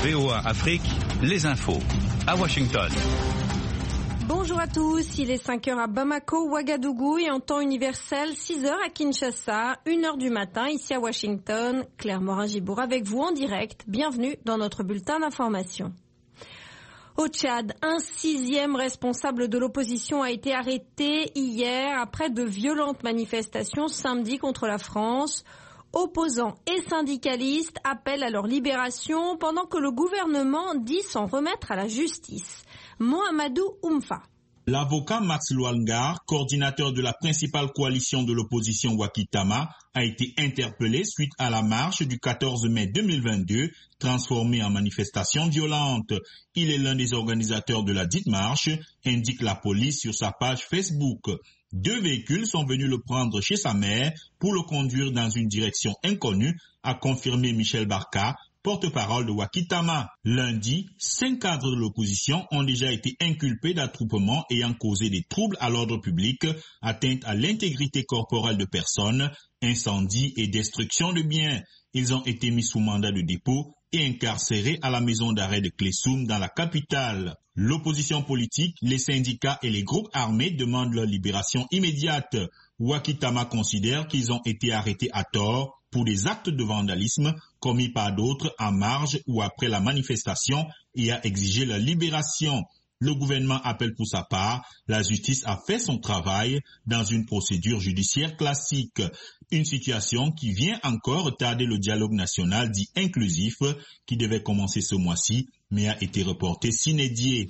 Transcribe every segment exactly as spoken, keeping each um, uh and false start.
V O A Afrique, les infos, à Washington. Bonjour à tous, il est cinq heures à Bamako, Ouagadougou et en temps universel, six heures à Kinshasa, une heure du matin ici à Washington. Claire Morin-Gibour avec vous en direct. Bienvenue dans notre bulletin d'information. Au Tchad, un sixième responsable de l'opposition a été arrêté hier après de violentes manifestations samedi contre la France. Opposants et syndicalistes appellent à leur libération pendant que le gouvernement dit s'en remettre à la justice. Mohamedou Oumfa. L'avocat Max Luangar, coordinateur de la principale coalition de l'opposition Wakitama, a été interpellé suite à la marche du quatorze mai deux mille vingt-deux, transformée en manifestation violente. Il est l'un des organisateurs de la dite marche, indique la police sur sa page Facebook. Deux véhicules sont venus le prendre chez sa mère pour le conduire dans une direction inconnue, a confirmé Michel Barka, porte-parole de Wakitama. Lundi, cinq cadres de l'opposition ont déjà été inculpés d'attroupement ayant causé des troubles à l'ordre public, atteinte à l'intégrité corporelle de personnes, incendie et destruction de biens. Ils ont été mis sous mandat de dépôt et incarcérés à la maison d'arrêt de Klessoum dans la capitale. L'opposition politique, les syndicats et les groupes armés demandent leur libération immédiate. Wakitama considère qu'ils ont été arrêtés à tort pour des actes de vandalisme commis par d'autres en marge ou après la manifestation et a exigé leur libération. Le gouvernement appelle pour sa part, la justice a fait son travail dans une procédure judiciaire classique. Une situation qui vient encore retarder le dialogue national dit inclusif qui devait commencer ce mois-ci mais a été reporté sine die.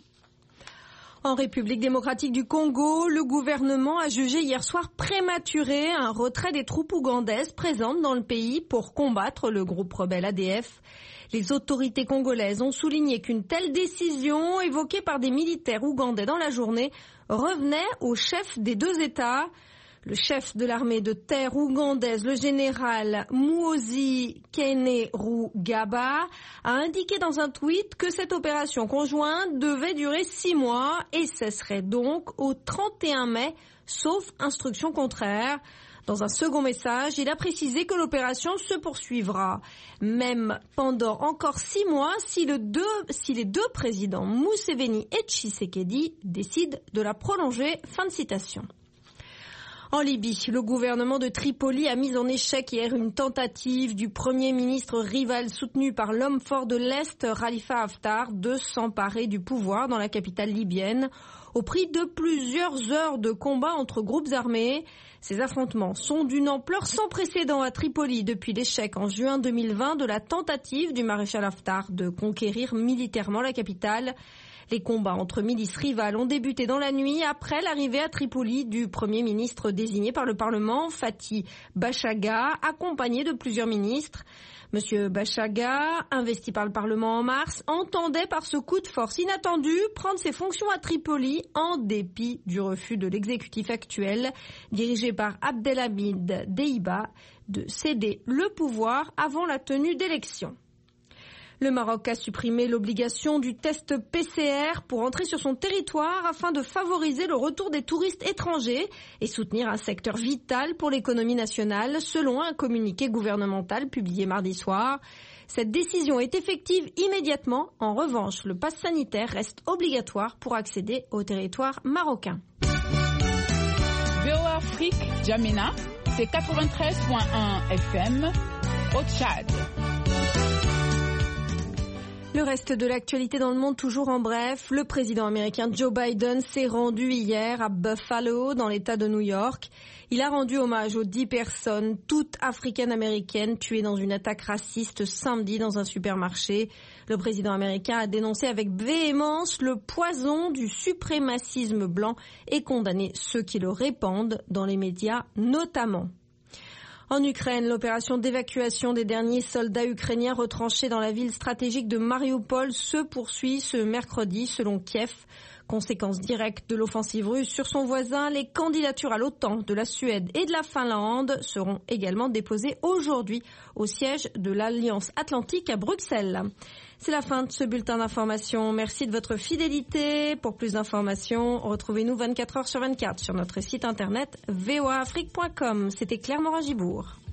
En République démocratique du Congo, le gouvernement a jugé hier soir prématuré un retrait des troupes ougandaises présentes dans le pays pour combattre le groupe rebelle A D F. Les autorités congolaises ont souligné qu'une telle décision, évoquée par des militaires ougandais dans la journée, revenait au chef des deux États. Le chef de l'armée de terre ougandaise, le général Muhoozi Kainerugaba, a indiqué dans un tweet que cette opération conjointe devait durer six mois et cesserait donc au trente et un mai, sauf instruction contraire. Dans un second message, il a précisé que l'opération se poursuivra, même pendant encore six mois, si, le deux, si les deux présidents Museveni et Tshisekedi décident de la prolonger. Fin de citation. En Libye, le gouvernement de Tripoli a mis en échec hier une tentative du premier ministre rival soutenu par l'homme fort de l'Est, Khalifa Haftar, de s'emparer du pouvoir dans la capitale libyenne, au prix de plusieurs heures de combat entre groupes armés. Ces affrontements sont d'une ampleur sans précédent à Tripoli depuis l'échec en juin deux mille vingt de la tentative du maréchal Haftar de conquérir militairement la capitale. Les combats entre milices rivales ont débuté dans la nuit après l'arrivée à Tripoli du Premier ministre désigné par le Parlement, Fathi Bachaga, accompagné de plusieurs ministres. Monsieur Bachaga, investi par le Parlement en mars, entendait par ce coup de force inattendu prendre ses fonctions à Tripoli en dépit du refus de l'exécutif actuel, dirigé par Abdelhamid Deiba, de céder le pouvoir avant la tenue d'élections. Le Maroc a supprimé l'obligation du test P C R pour entrer sur son territoire afin de favoriser le retour des touristes étrangers et soutenir un secteur vital pour l'économie nationale, selon un communiqué gouvernemental publié mardi soir. Cette décision est effective immédiatement. En revanche, le pass sanitaire reste obligatoire pour accéder au territoire marocain. V O A Afrique, Djamena, c'est quatre-vingt-treize virgule un F M au Tchad. Le reste de l'actualité dans le monde, toujours en bref. Le président américain Joe Biden s'est rendu hier à Buffalo, dans l'État de New York. Il a rendu hommage aux dix personnes, toutes africaines-américaines, tuées dans une attaque raciste samedi dans un supermarché. Le président américain a dénoncé avec véhémence le poison du suprémacisme blanc et condamné ceux qui le répandent dans les médias notamment. En Ukraine, l'opération d'évacuation des derniers soldats ukrainiens retranchés dans la ville stratégique de Mariupol se poursuit ce mercredi, selon Kiev. Conséquence directe de l'offensive russe sur son voisin, les candidatures à l'OTAN de la Suède et de la Finlande seront également déposées aujourd'hui au siège de l'Alliance Atlantique à Bruxelles. C'est la fin de ce bulletin d'information. Merci de votre fidélité. Pour plus d'informations, retrouvez-nous vingt-quatre heures sur vingt-quatre sur notre site internet v o a afrique point com. C'était Claire Morin-Gibour.